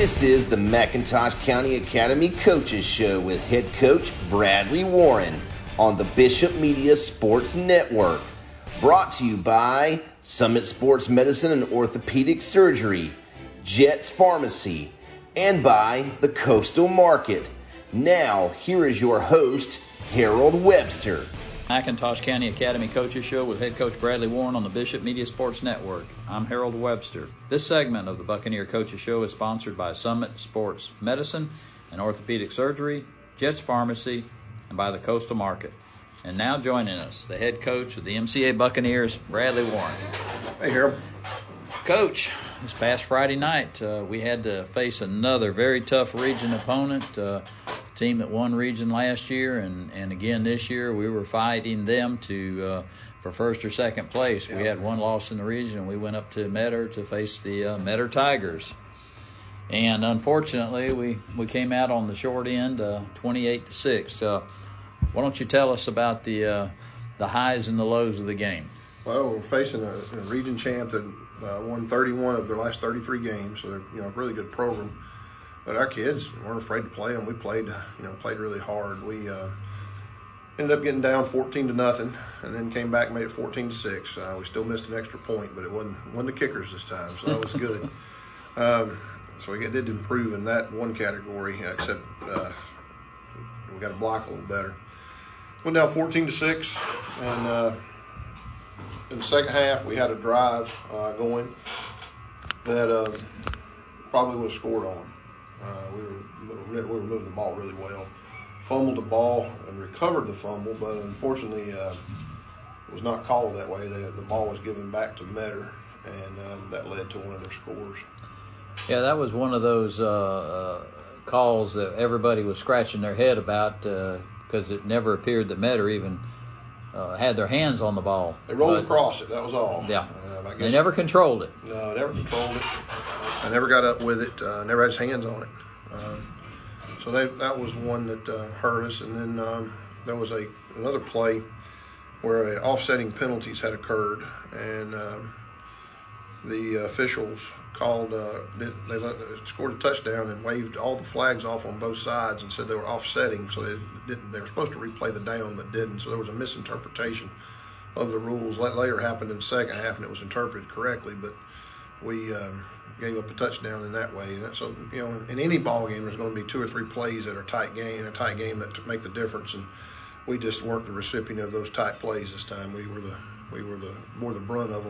This is the McIntosh County Academy Coaches Show with head coach Bradley Warren on the Bishop Media Sports Network. Brought to you by Summit Sports Medicine and Orthopedic Surgery, Jets Pharmacy, and by the Coastal Market. Now, here is your host, Harold Webster. McIntosh County Academy Coaches Show with head coach Bradley Warren on the Bishop Media Sports Network. I'm Harold Webster. This segment of the Buccaneer Coaches Show is sponsored by Summit Sports Medicine and Orthopedic Surgery, Jets Pharmacy, and by the Coastal Market. And now joining us, the head coach of the MCA Buccaneers, Bradley Warren. Hey, Harold. Coach, this past Friday night, we had to face another very tough region opponent, team that won region last year, and again this year we were fighting them for first or second place. We had one loss in the region, and we went up to Metter to face the Metter Tigers. And unfortunately, we came out on the short end, 28-6. Why don't you tell us about the highs and the lows of the game? Well, we're facing a region champ that won 31 of their last 33 games, so they're a really good program. But our kids weren't afraid to play them. We played really hard. We ended up getting down 14-0, and then came back and made it 14-6. We still missed an extra point, but it wasn't the kickers this time, so that was good. So we did improve in that one category, except we got to block a little better. Went down 14-6, and in the second half we had a drive going that probably would have scored on. We were moving the ball really well. Fumbled the ball and recovered the fumble, but unfortunately it was not called that way. The ball was given back to Metter, and that led to one of their scores. Yeah, that was one of those calls that everybody was scratching their head about because it never appeared that Metter even had their hands on the ball. They rolled across it, that was all. Yeah, they never controlled it. No, never controlled it. I never got up with it, never had his hands on it. So that was one that hurt us. And then there was another play where offsetting penalties had occurred, and the officials called, they scored a touchdown and waved all the flags off on both sides and said they were offsetting, so they were supposed to replay the down but didn't, so there was a misinterpretation of the rules. That later happened in the second half, and it was interpreted correctly, but we gave up a touchdown in that way. So, in any ball game, there's going to be two or three plays that are a tight game that make the difference, and we just weren't the recipient of those tight plays this time. We bore the brunt of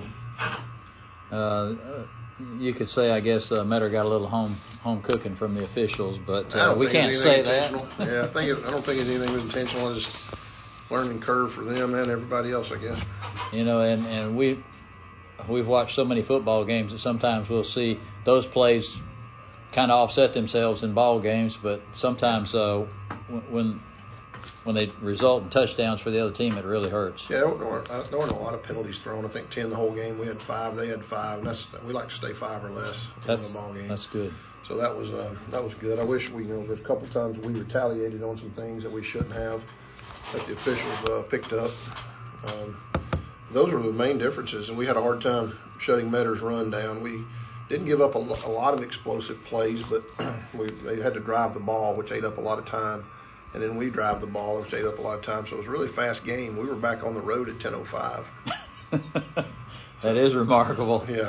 them. You could say, I guess, Metter got a little home cooking from the officials, but we can't say that. Yeah, I don't think it's anything intentional. It's just learning curve for them and everybody else, I guess. And we've watched so many football games that sometimes we'll see those plays kind of offset themselves in ball games, but sometimes when they result in touchdowns for the other team, it really hurts. Yeah, there weren't a lot of penalties thrown. I think 10 the whole game. We had 5. They had 5, and we like to stay 5 or less in the ball game. That's good. So that was good. I wish there's a couple times we retaliated on some things that we shouldn't have, that the officials picked up. Those were the main differences, and we had a hard time shutting Metter's run down. We didn't give up a lot of explosive plays, but they had to drive the ball, which ate up a lot of time. And then we drive the ball, which ate up a lot of time. So it was a really fast game. We were back on the road at 10:05. That is remarkable. Yeah.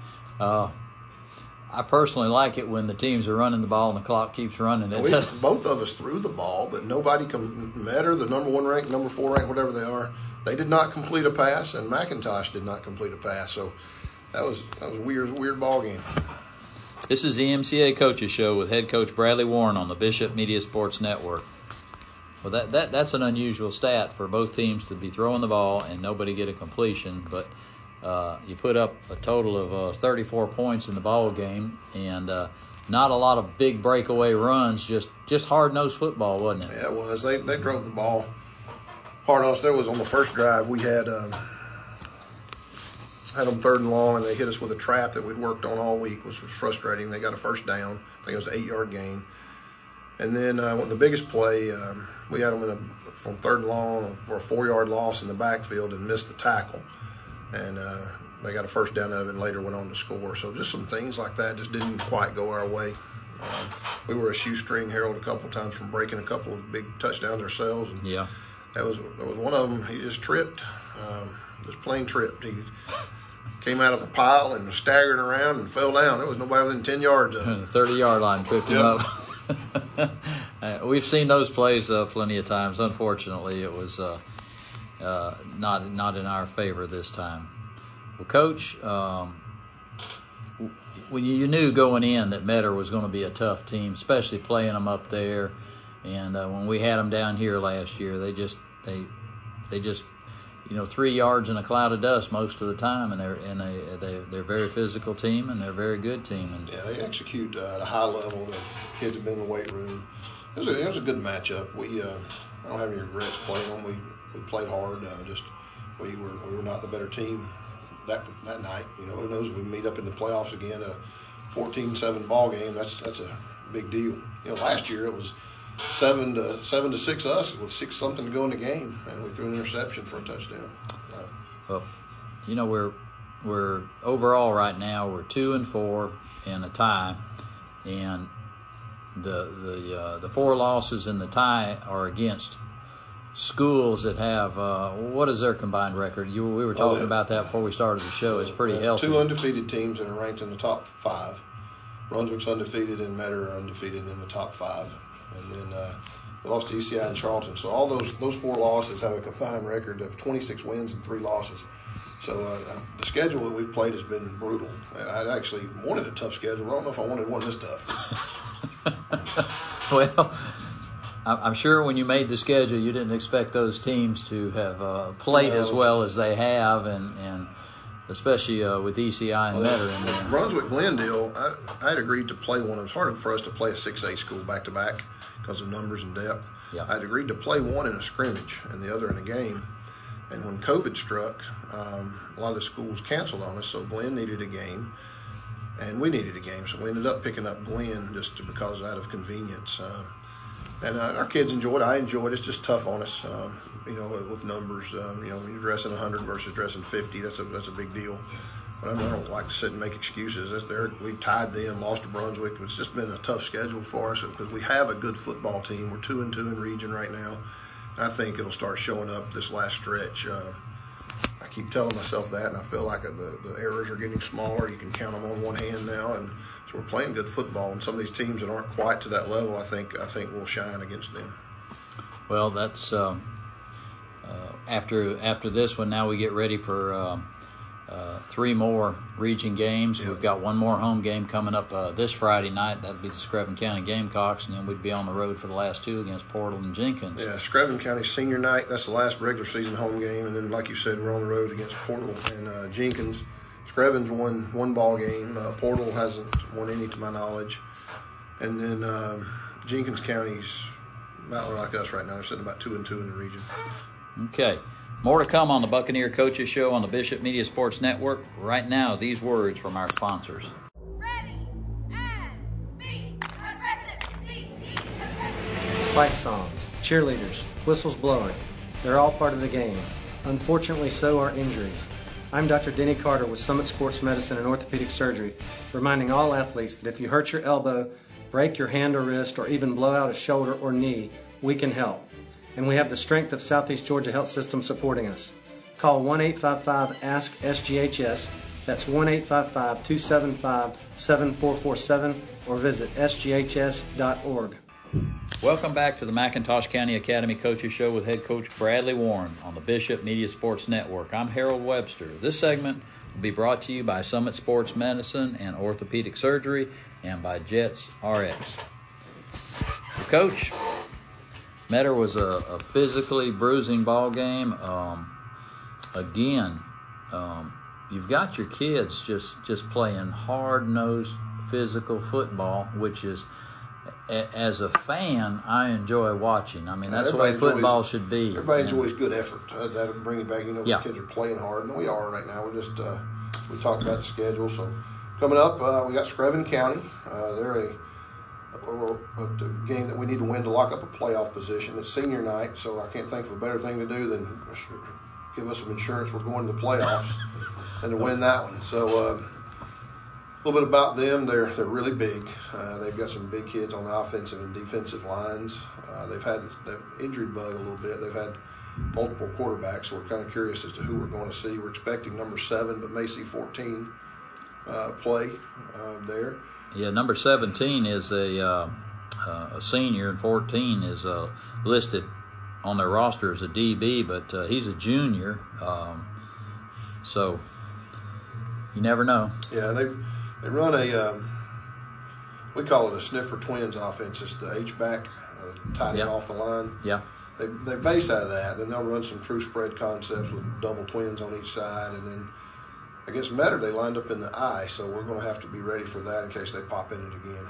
I personally like it when the teams are running the ball and the clock keeps running. Both of us threw the ball, but nobody Metter, the number 1 ranked, number 4 ranked, whatever they are, they did not complete a pass, and McIntosh did not complete a pass. So that was a weird ball game. This is the MCA Coaches Show with head coach Bradley Warren on the Bishop Media Sports Network. Well, that's an unusual stat for both teams to be throwing the ball and nobody get a completion, but you put up a total of 34 points in the ball game, and not a lot of big breakaway runs, just hard-nosed football, wasn't it? Yeah, it was. They drove the ball hard on us. There was on the first drive we had them 3rd and long, and they hit us with a trap that we'd worked on all week, which was frustrating. They got a first down. I think it was an 8-yard gain. And then the biggest play, we had them from 3rd and long for a 4-yard loss in the backfield and missed the tackle. And they got a first down out of it and later went on to score. So just some things like that just didn't quite go our way. We were a shoestring, Harold, a couple times from breaking a couple of big touchdowns ourselves. And Yeah. There was one of them. He just tripped, just plain tripped. He came out of a pile and was staggering around and fell down. There was nobody within 10 yards of him. 30-yard line picked him Yep. up. We've seen those plays plenty of times. Unfortunately, it was not in our favor this time. Well, Coach, when you knew going in that Metter was going to be a tough team, especially playing them up there, and when we had them down here last year, they just 3 yards in a cloud of dust most of the time, and they're a very physical team, and they're a very good team. And yeah, they execute at a high level. The kids have been in the weight room. It was a good matchup. I don't have any regrets playing them. We played hard. We were not the better team that night. Who knows? We meet up in the playoffs again. A 14-7 ball game. That's a big deal. Last year it was 7-6 us with 6-something to go in the game, and we threw an interception for a touchdown. Well, we're overall right now we're 2-4 and a tie, and the 4 losses in the tie are against schools that have what is their combined record? We were talking about that before we started the show. It's pretty healthy. 2 undefeated teams that are ranked in the top 5. Brunswick's undefeated and Metter are undefeated in the top 5. And then we lost to ECI and Charlton. So all those 4 losses have a combined record of 26 wins and 3 losses. So the schedule that we've played has been brutal. I actually wanted a tough schedule. I don't know if I wanted one this tough. Well, I'm sure when you made the schedule, you didn't expect those teams to have played as well as they have, and especially with ECI and Metter in there. Brunswick-Glendale, I had agreed to play one. It was hard for us to play a 6A school back-to-back because of numbers and depth. Yeah. I'd agreed to play one in a scrimmage and the other in a game. And when COVID struck, a lot of the schools canceled on us, so Glenn needed a game, and we needed a game. So we ended up picking up Glenn just because out of convenience. And our kids enjoyed it. I enjoyed it. It's just tough on us, with numbers. You're dressing 100 versus dressing 50. That's a big deal. But I don't like to sit and make excuses. We tied them, lost to Brunswick. It's just been a tough schedule for us because we have a good football team. We're 2-2 in region right now. And I think it'll start showing up this last stretch. I keep telling myself that, and I feel like the errors are getting smaller. You can count them on one hand now, and so we're playing good football. And some of these teams that aren't quite to that level, I think will shine against them. Well, that's after this one. Now we get ready for 3 more region games. Yeah. We've got 1 more home game coming up this Friday night. That'll be the Screven County Gamecocks, and then we'd be on the road for the last 2 against Portal and Jenkins. Yeah, Screven County senior night. That's the last regular season home game, and then, like you said, we're on the road against Portal and Jenkins. Screven's won 1 ball game. Portal hasn't won any, to my knowledge, and then Jenkins County's about like us right now. They're sitting about 2-2 in the region. Okay. More to come on the Buccaneer Coaches Show on the Bishop Media Sports Network. Right now, these words from our sponsors. Ready and be aggressive. Fight songs, cheerleaders, whistles blowing. They're all part of the game. Unfortunately, so are injuries. I'm Dr. Denny Carter with Summit Sports Medicine and Orthopedic Surgery, reminding all athletes that if you hurt your elbow, break your hand or wrist, or even blow out a shoulder or knee, we can help. And we have the strength of Southeast Georgia Health System supporting us. Call 1-855-ASK-SGHS. That's 1-855-275-7447 or visit sghs.org. Welcome back to the McIntosh County Academy Coaches Show with head coach Bradley Warren on the Bishop Media Sports Network. I'm Harold Webster. This segment will be brought to you by Summit Sports Medicine and Orthopedic Surgery and by Jets RX. Well, Coach, Metter was a physically bruising ball game. You've got your kids just playing hard-nosed physical football, which is, as a fan, I enjoy watching. I mean, that's the way football should be. Everybody enjoys good effort. That'll bring it back. Yeah. The kids are playing hard, and we are right now. We're just we talked about the schedule. So coming up, we got Screven County. They're a game that we need to win to lock up a playoff position. It's senior night, so I can't think of a better thing to do than give us some insurance we're going to the playoffs and to win that one. So little bit about them. They're really big. They've got some big kids on the offensive and defensive lines. They've injury bug a little bit. They've had multiple quarterbacks, so we're kind of curious as to who we're going to see. We're expecting number 7, but may see 14 play there. Yeah, number 17 is a senior, and 14 is listed on their roster as a DB, but he's a junior, so you never know. Yeah, they run we call it a sniffer twins offense. It's the H-back, tight end off the line. Yeah. They base out of that. Then they'll run some true spread concepts with double twins on each side. And then against Metter, they lined up in the I, so we're going to have to be ready for that in case they pop in it again.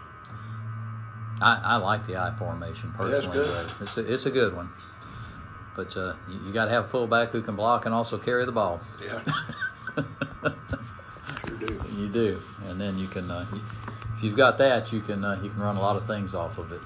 I like the I formation personally. Yeah, it's a good one. But you got to have a fullback who can block and also carry the ball. Yeah. Sure do. You do. And then you can, if you've got that, you can run a lot of things off of it.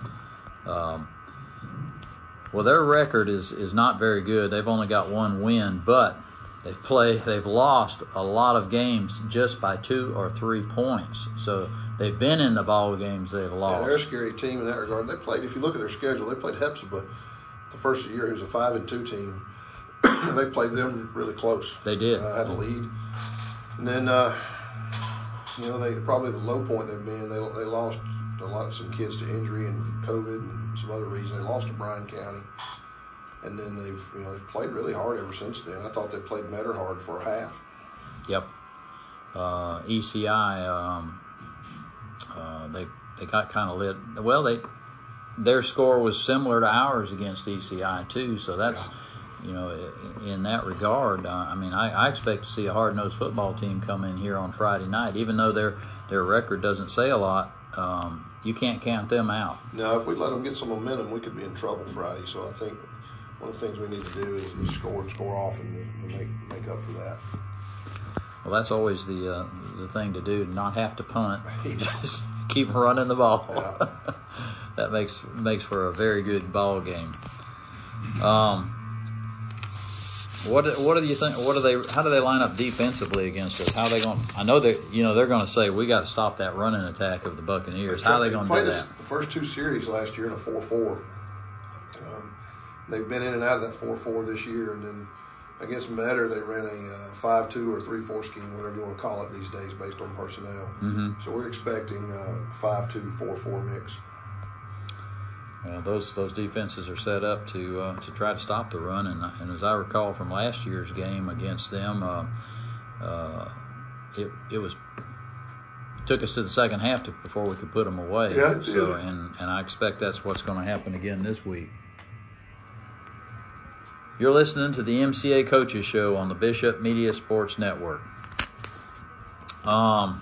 Well, their record is not very good. They've only got 1 win, but they've lost a lot of games just by 2 or 3 points. So they've been in the ball games they've lost. Yeah, they're a scary team in that regard. They played, if you look at their schedule, they played Hepzibah the first of the year, who's a 5-2 team. They played them really close. They did. Had a lead. And then, they probably the low point they've been. They lost some kids to injury and COVID and some other reasons. They lost to Bryan County. And then they've played really hard ever since then. I thought they played Metter hard for a half. Yep. ECI, they got kind of lit. Well, their score was similar to ours against ECI too. So that's in that regard. I expect to see a hard-nosed football team come in here on Friday night, even though their record doesn't say a lot. You can't count them out. No, if we let them get some momentum, we could be in trouble Friday. So I think one of the things we need to do is score off and make up for that. Well, that's always the thing to do, not have to punt. Just keep running the ball. Yeah. That makes for a very good ball game. What do you think? How do they line up defensively against us? How are they going? I know that they're going to say we got to stop that running attack of the Buccaneers. How are they going to do that? The first 2 series last year in a 4-4. They've been in and out of that 4-4 this year, and then against Metter they ran a 5-2 or 3-4 scheme, whatever you want to call it these days, based on personnel. Mm-hmm. So we're expecting 5-2, 4-4 mix. Well, those defenses are set up to try to stop the run, and as I recall from last year's game against them, it took us to the second half before we could put them away. Yeah. So and I expect that's what's going to happen again this week. You're listening to the MCA Coaches Show on the Bishop Media Sports Network. I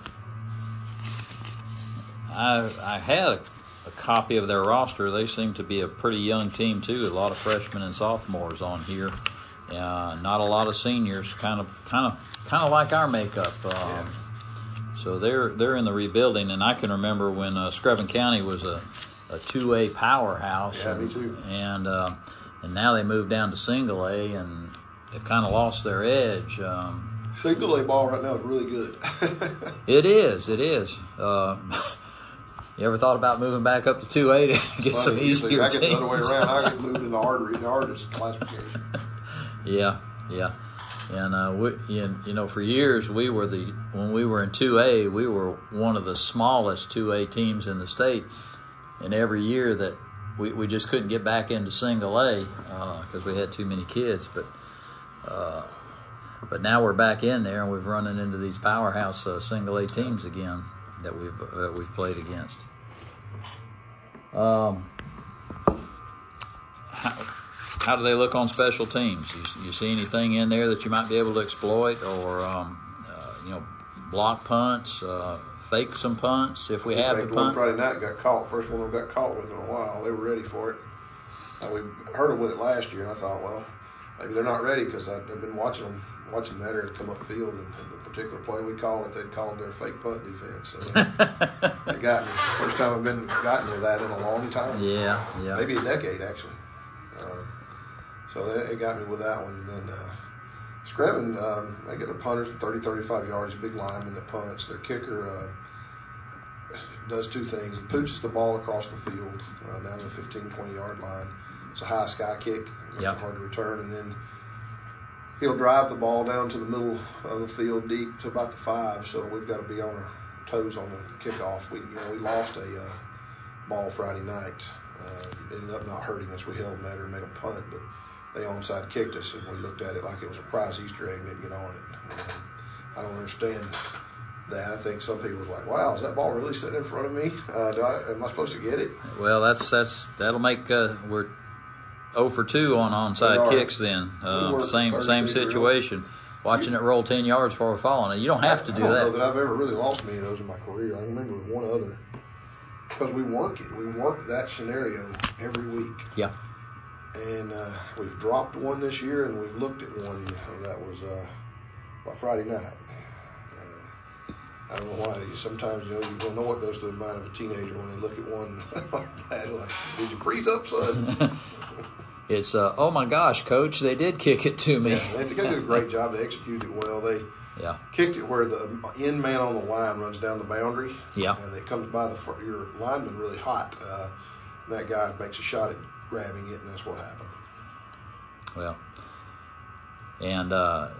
had a copy of their roster. They seem to be a pretty young team too. A lot of freshmen and sophomores on here. Not a lot of seniors. Kind of like our makeup. So they're in the rebuilding. And I can remember when Screven County was a 2A powerhouse. Yeah, me too. And now they moved down to single A, and they've kind of lost their edge. Single A ball right now is really good. It is. You ever thought about moving back up to 2A to get some easier I get teams? the other way around. I get moved into the hardest classification. Yeah. And for years when we were in 2A, we were one of the smallest 2A teams in the state. And every year that we just couldn't get back into single A because we had too many kids. But now we're back in there, and we've run into these powerhouse single A teams again that we've played against. How do they look on special teams? You see anything in there that you might be able to exploit, or block punts, fake some punts if we have to punt? One Friday night got caught. First one we got caught with in a while. They were ready for it. We heard them with it last year, and I thought, well, maybe they're not ready because I've been watching Metter come up field, and the particular play we called it, they'd called their fake punt defense. So they got me. First time I've been gotten with that in a long time. Yeah. Maybe a decade, actually. So it got me with that one. And then Screven, they get their punters at 30, 35 yards, a big lineman that punts. Their kicker does two things. He pooches the ball across the field down to the 15, 20-yard line. It's a high sky kick. It's hard to return. And then he'll drive the ball down to the middle of the field deep to about the 5, so we've got to be on our toes on the kickoff. We lost a ball Friday night. Ended up not hurting us. We held them at her and made them punt, but they onside kicked us, and we looked at it like it was a prize Easter egg and didn't get on it. I don't understand that. I think some people was like, "Wow, is that ball really sitting in front of me? Am I supposed to get it?" Well, that'll make we're 0 for 2 on onside kicks. Then same situation. Watching it roll 10 yards before falling. You don't have to do I don't that. know that I've ever really lost many of those in my career. I remember one other because we work it. We work that scenario every week. Yeah. And we've dropped one this year, and we've looked at one that was Friday night. I don't know why. Sometimes you don't know what goes through the mind of a teenager when they look at one like that. Like, did you freeze up, son? It's oh my gosh, Coach, they did kick it to me. Yeah, they did a great job. They executed it well. They kicked it where the end man on the line runs down the boundary. Yeah, and it comes by your lineman really hot. And that guy makes a shot at grabbing it, and that's what happened. Well, and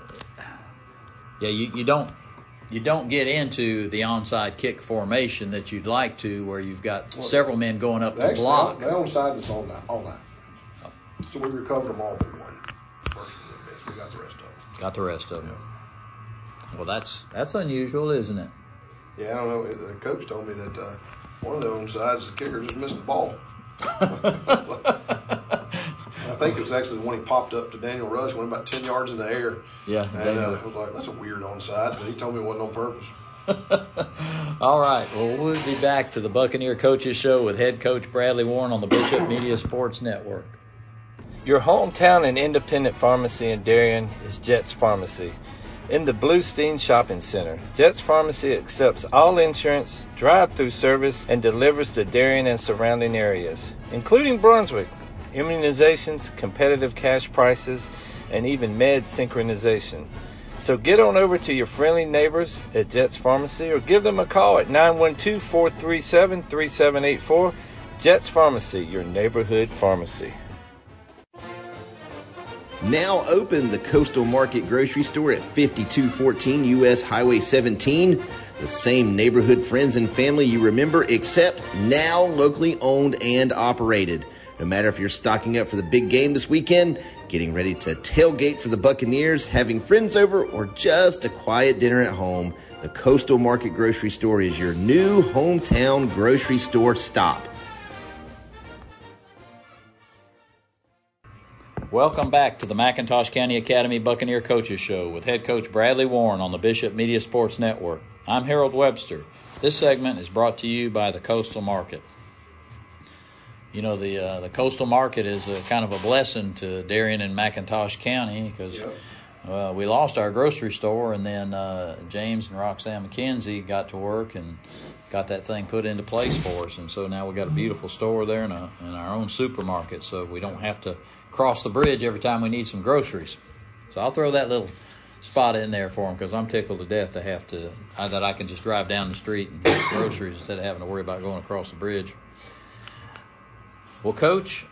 you don't get into the onside kick formation that you'd like to, where you've got several men going up to block. The onside is all night. So we recovered them all but one. First we got the rest of them. Yeah. Well, that's unusual, isn't it? Yeah, I don't know. The coach told me that one of the onsides, the kicker just missed the ball. I think it was actually the one he popped up to Daniel Rush, went about 10 yards in the air. Yeah. And I was like, that's a weird onside, but he told me it wasn't on purpose. All right. Well, we'll be back to the Buccaneer Coaches Show with head coach Bradley Warren on the Bishop Media Sports Network. Your hometown and independent pharmacy in Darien is Jets Pharmacy. In the Bluestein Shopping Center, Jets Pharmacy accepts all insurance, drive-through service, and delivers to Darien and surrounding areas, including Brunswick, immunizations, competitive cash prices, and even med synchronization. So get on over to your friendly neighbors at Jets Pharmacy or give them a call at 912-437-3784. Jets Pharmacy, your neighborhood pharmacy. Now open the Coastal Market Grocery Store at 5214 U.S. Highway 17. The same neighborhood friends and family you remember, except now locally owned and operated. No matter if you're stocking up for the big game this weekend, getting ready to tailgate for the Buccaneers, having friends over, or just a quiet dinner at home, the Coastal Market Grocery Store is your new hometown grocery store stop. Welcome back to the McIntosh County Academy Buccaneer Coaches Show with head coach Bradley Warren on the Bishop Media Sports Network. I'm Harold Webster. This segment is brought to you by the Coastal Market. You know, the Coastal Market is a kind of a blessing to Darien and McIntosh County because we lost our grocery store, and then James and Roxanne McKenzie got to work and got that thing put into place for us. And so now we got a beautiful store there and our own supermarket, so we don't have to cross the bridge every time we need some groceries. So I'll throw that little spot in there for them because I'm tickled to death to have to, that I can just drive down the street and get groceries instead of having to worry about going across the bridge. Well, Coach,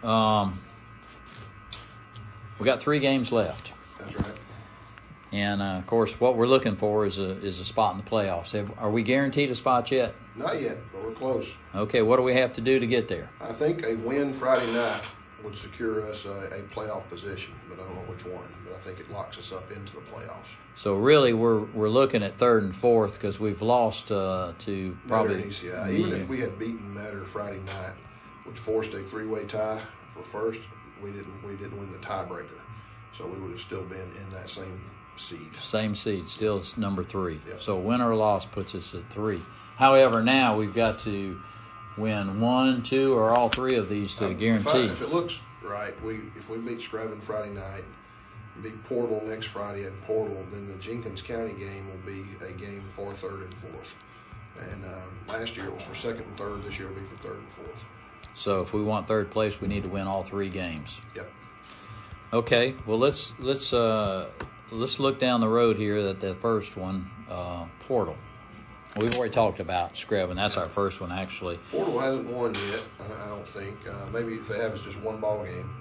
we got 3 games left. That's right. And, of course, what we're looking for is a spot in the playoffs. Are we guaranteed a spot yet? Not yet, but we're close. Okay, what do we have to do to get there? I think a win Friday night would secure us a playoff position, but I don't know which one. But I think it locks us up into the playoffs. So really, we're looking at 3rd and 4th because we've lost to probably ECI. Even if we had beaten Metter Friday night, which forced a 3-way tie for first, we didn't win the tiebreaker, so we would have still been in that same seed. Same seed, still number 3. Yep. So win or loss puts us at 3. However, now we've got to win 1, 2, or all 3 of these to guarantee. If it looks right, if we beat Screven Friday night, beat Portal next Friday at Portal, then the Jenkins County game will be a game for 3rd and 4th. And last year it was for 2nd and 3rd. This year will be for 3rd and 4th. So if we want 3rd place, we need to win all 3 games. Yep. Okay. Well, let's let's look down the road here at the first one, Portal. We've already talked about Screven. That's our first one, actually. Portal hasn't won yet, I don't think. Maybe if they have, it's just one ball game.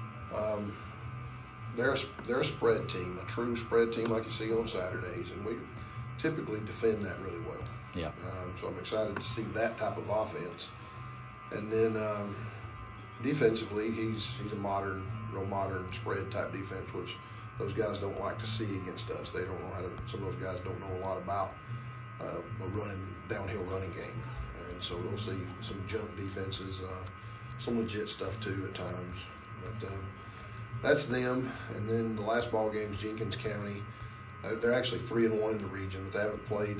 They're a spread team, a true spread team like you see on Saturdays, and we typically defend that really well. Yeah. So I'm excited to see that type of offense. And then defensively, he's a real modern spread type defense, which those guys don't like to see against us. They don't know how to. Some of those guys don't know a lot about a downhill running game, and so we'll see some junk defenses, some legit stuff too at times. But that's them. And then the last ball game is Jenkins County. They're actually 3-1 in the region, but they haven't played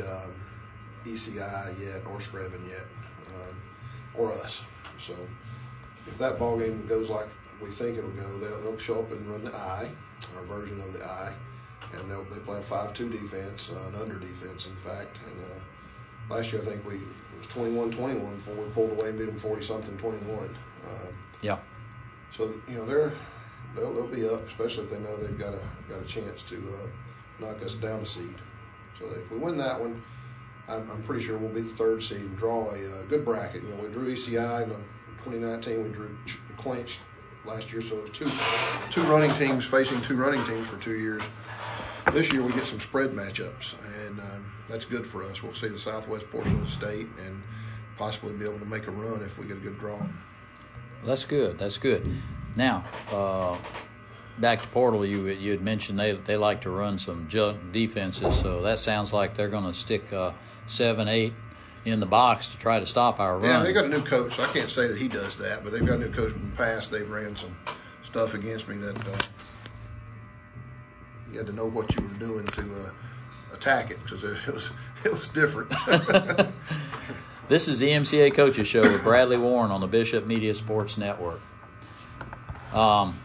ECI yet or Screven yet, or us. So if that ball game goes like we think it'll go, they'll show up and run the I, our version of the I, and they play a 5-2 defense, an under defense, in fact. And last year I think it was 21-21 before we pulled away and beat them 40-something, 21. Yeah. So they'll be up, especially if they know they've got a chance to knock us down a seed. So if we win that one, I'm pretty sure we'll be the third seed and draw a good bracket. We drew ECI in 2019. We drew clinched last year, so it was two running teams facing two running teams for 2 years. This year we get some spread matchups, and that's good for us. We'll see the southwest portion of the state and possibly be able to make a run if we get a good draw. That's good. That's good. Now, back to Portal, you had mentioned they like to run some junk defenses, so that sounds like they're going to stick 7-8 in the box to try to stop our run. Yeah, they got a new coach, so I can't say that he does that, but they've got a new coach in the past. They've ran some stuff against me that you had to know what you were doing to attack it, because it was different. This is the MCA Coaches Show with Bradley Warren on the Bishop Media Sports Network. And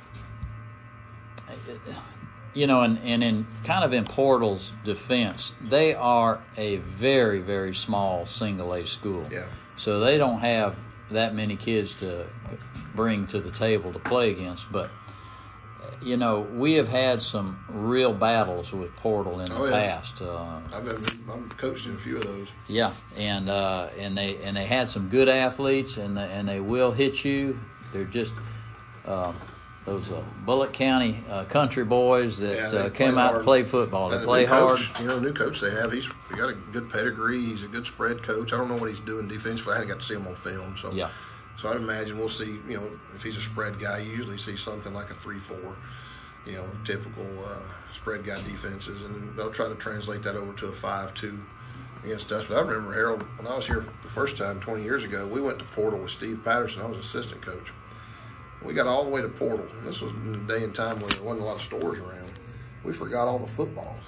in kind of in Portal's defense, they are a very, very small single-A school. Yeah. So they don't have that many kids to bring to the table to play against. But, we have had some real battles with Portal in the past. I'm coached in a few of those. Yeah, and they had some good athletes, and they will hit you. They're just those Bullitt County country boys that came out to play football. They play hard. New coach they have, he's got a good pedigree. He's a good spread coach. I don't know what he's doing defensively. I haven't got to see him on film. So yeah. So I'd imagine we'll see, if he's a spread guy, you usually see something like a 3-4, typical spread guy defenses, and they'll try to translate that over to a 5-2 against us. But I remember, Harold, when I was here the first time 20 years ago, we went to Portal with Steve Patterson. I was assistant coach. We got all the way to Portal. This was in a day and time when there wasn't a lot of stores around. We forgot all the footballs.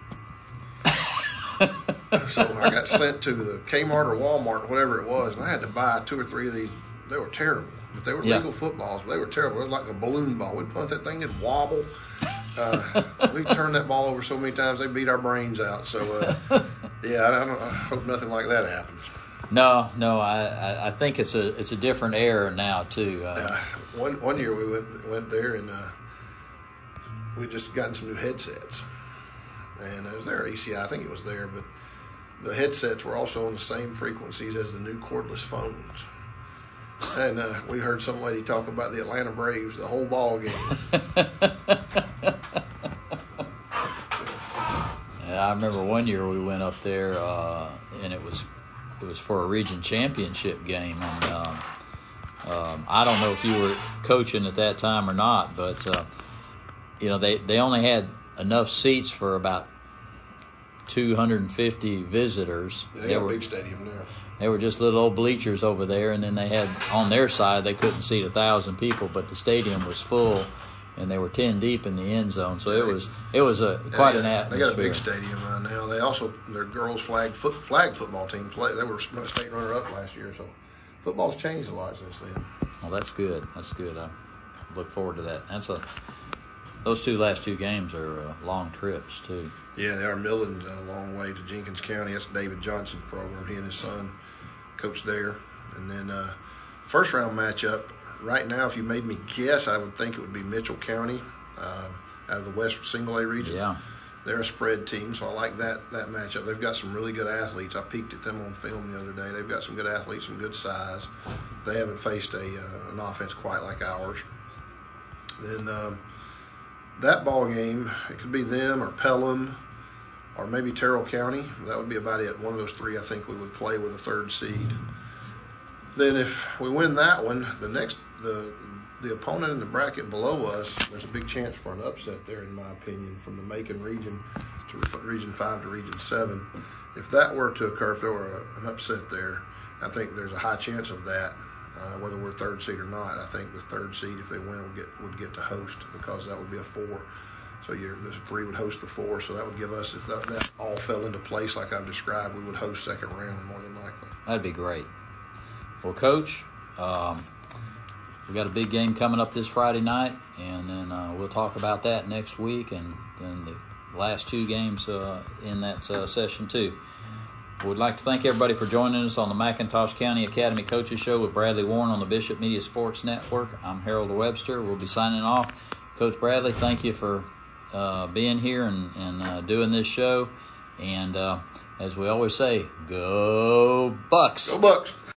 So I got sent to the Kmart or Walmart, whatever it was, and I had to buy 2 or 3 of these. They were terrible. But they were legal footballs, but they were terrible. They were like a balloon ball. We'd punt that thing, it'd wobble. We turned that ball over so many times, they beat our brains out. So, I hope nothing like that happens. No, I think it's a different era now too. One year we went there and we just gotten some new headsets, and it was there at ECI. I think it was there, but the headsets were also on the same frequencies as the new cordless phones. And we heard some lady talk about the Atlanta Braves the whole ball game. Yeah, I remember one year we went up there, and it was for a region championship game, and I don't know if you were coaching at that time or not, but they only had enough seats for about 250 visitors. They got a big stadium now. They were just little old bleachers over there, and then they had on their side they couldn't seat 1,000 people, but the stadium was full, and they were 10 deep in the end zone. So it was quite an atmosphere. They got a big stadium now. They also their girls flag football team play. They were state runner up last year, so football's changed a lot since then. Well, that's good. That's good. I look forward to that. Those last two games are long trips too. Yeah, they are. Millen's a long way to Jenkins County. That's David Johnson's program. He and his son coach there. And then first round matchup, right now, if you made me guess, I would think it would be Mitchell County. out of the West Single A region. Yeah. They're a spread team, so I like that matchup. They've got some really good athletes. I peeked at them on film the other day. They've got some good athletes, some good size. They haven't faced an offense quite like ours. Then that ball game, it could be them or Pelham or maybe Terrell County. That would be about it. One of those three, I think we would play with a third seed. Then if we win that one, the opponent in the bracket below us, there's a big chance for an upset there, in my opinion, from the Macon region to Region 5 to Region 7. If that were to occur, if there were an upset there, I think there's a high chance of that, whether we're third seed or not. I think the third seed, if they win, would get to host, because that would be a 4. So the 3 would host the 4, so that would give us, if that all fell into place like I've described, we would host second round more than likely. That'd be great. Well, Coach, we got a big game coming up this Friday night, and then we'll talk about that next week, and then the last 2 games in that session too. We'd like to thank everybody for joining us on the McIntosh County Academy Coaches Show with Bradley Warren on the Bishop Media Sports Network. I'm Harold Webster. We'll be signing off. Coach Bradley, thank you for being here and doing this show. And as we always say, go Bucks! Go Bucks!